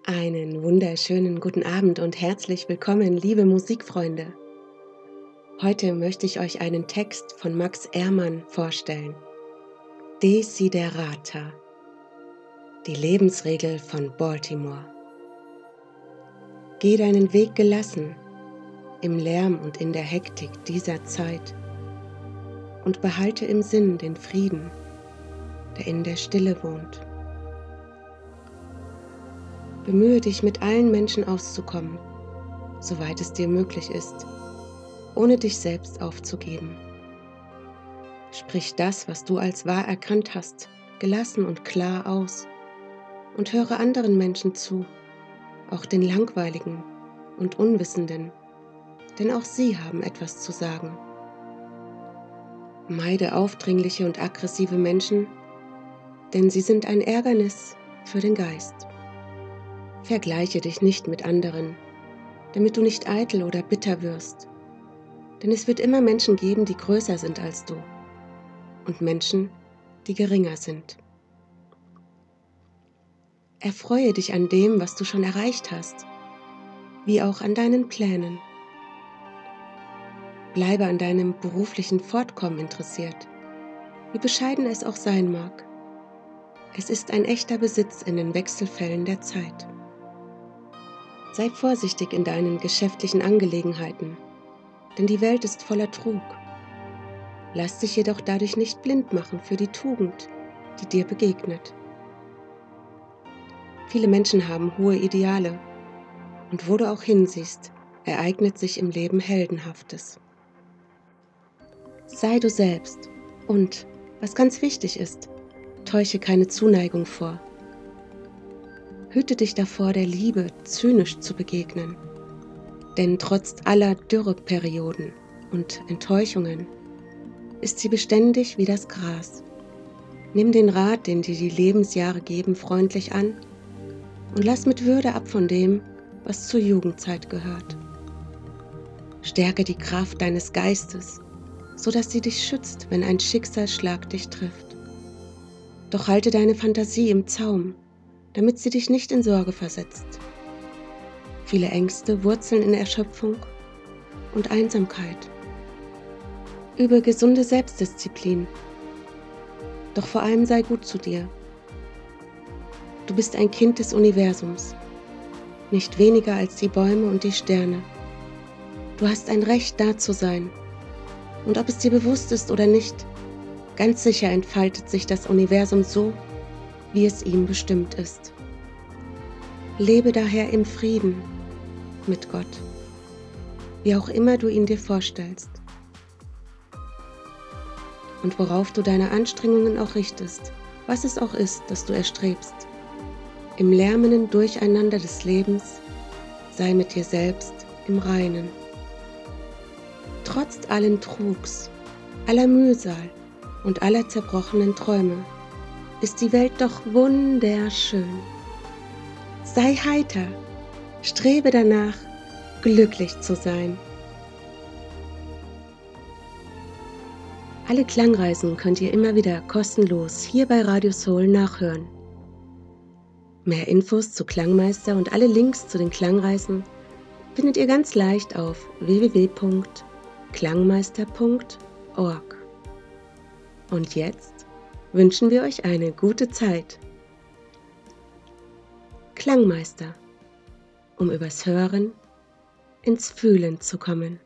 Einen wunderschönen guten Abend und herzlich willkommen, liebe Musikfreunde. Heute möchte ich euch einen Text von Max Ehrmann vorstellen. Desiderata, die Lebensregel von Baltimore. Geh deinen Weg gelassen, im Lärm und in der Hektik dieser Zeit und behalte im Sinn den Frieden, der in der Stille wohnt. Bemühe dich, mit allen Menschen auszukommen, soweit es dir möglich ist, ohne dich selbst aufzugeben. Sprich das, was du als wahr erkannt hast, gelassen und klar aus und höre anderen Menschen zu, auch den Langweiligen und Unwissenden, denn auch sie haben etwas zu sagen. Meide aufdringliche und aggressive Menschen, denn sie sind ein Ärgernis für den Geist. Vergleiche dich nicht mit anderen, damit du nicht eitel oder bitter wirst, denn es wird immer Menschen geben, die größer sind als du und Menschen, die geringer sind. Erfreue dich an dem, was du schon erreicht hast, wie auch an deinen Plänen. Bleibe an deinem beruflichen Fortkommen interessiert, wie bescheiden es auch sein mag. Es ist ein echter Besitz in den Wechselfällen der Zeit. Sei vorsichtig in deinen geschäftlichen Angelegenheiten, denn die Welt ist voller Trug. Lass dich jedoch dadurch nicht blind machen für die Tugend, die dir begegnet. Viele Menschen haben hohe Ideale und wo du auch hinsiehst, ereignet sich im Leben Heldenhaftes. Sei du selbst und, was ganz wichtig ist, täusche keine Zuneigung vor. Hüte dich davor, der Liebe zynisch zu begegnen, denn trotz aller Dürreperioden und Enttäuschungen ist sie beständig wie das Gras. Nimm den Rat, den dir die Lebensjahre geben, freundlich an und lass mit Würde ab von dem, was zur Jugendzeit gehört. Stärke die Kraft deines Geistes, sodass sie dich schützt, wenn ein Schicksalsschlag dich trifft. Doch halte deine Fantasie im Zaum, damit sie dich nicht in Sorge versetzt. Viele Ängste wurzeln in Erschöpfung und Einsamkeit. Übe gesunde Selbstdisziplin, doch vor allem sei gut zu dir. Du bist ein Kind des Universums, nicht weniger als die Bäume und die Sterne. Du hast ein Recht, da zu sein. Und ob es dir bewusst ist oder nicht, ganz sicher entfaltet sich das Universum so, wie es ihm bestimmt ist. Lebe daher im Frieden mit Gott, wie auch immer du ihn dir vorstellst. Und worauf du deine Anstrengungen auch richtest, was es auch ist, das du erstrebst, im lärmenden Durcheinander des Lebens sei mit dir selbst im Reinen. Trotz allen Trugs, aller Mühsal und aller zerbrochenen Träume ist die Welt doch wunderschön. Sei heiter, strebe danach, glücklich zu sein. Alle Klangreisen könnt ihr immer wieder kostenlos hier bei Radio Soul nachhören. Mehr Infos zu Klangmeister und alle Links zu den Klangreisen findet ihr ganz leicht auf www.klangmeister.org. Und jetzt wünschen wir euch eine gute Zeit. Klangmeister, um übers Hören ins Fühlen zu kommen.